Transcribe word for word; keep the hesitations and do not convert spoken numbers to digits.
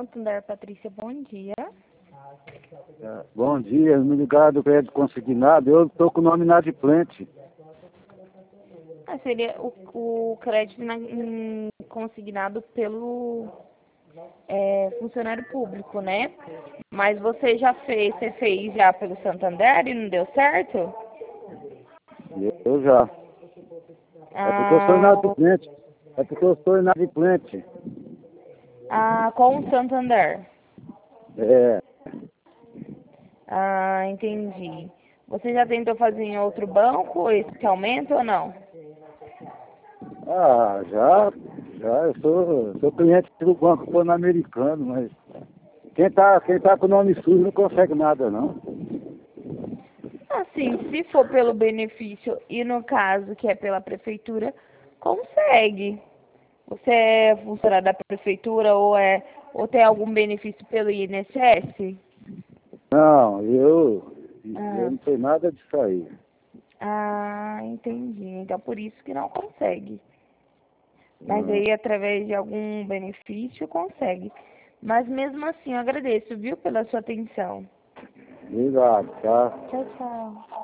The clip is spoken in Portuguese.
Santander, Patrícia, bom dia. É, bom dia, me ligaram do crédito consignado, eu estou com o nome inadimplente. Ah, seria o, o crédito na, em, consignado pelo é, funcionário público, né? Mas você já fez, você fez já pelo Santander e não deu certo? Eu já. É porque eu sou Ah, inadimplente. É porque eu sou inadimplente. ah, com o Santander. É. Ah, entendi. Você já tentou fazer em outro banco esse aumento ou não? Ah, já, já, eu sou, sou cliente do Banco Pan-Americano, mas quem tá, quem tá com o nome sujo não consegue nada, não. Assim, se for pelo benefício e no caso que é pela prefeitura, consegue. Você é funcionário da prefeitura ou é ou tem algum benefício pelo I N S S? Não, eu, eu Ah, não tenho nada disso aí. ah, entendi. Então por isso que não consegue. Mas Ah, aí através de algum benefício consegue. Mas mesmo assim eu agradeço, viu, pela sua atenção. obrigado, tá? Tchau, tchau.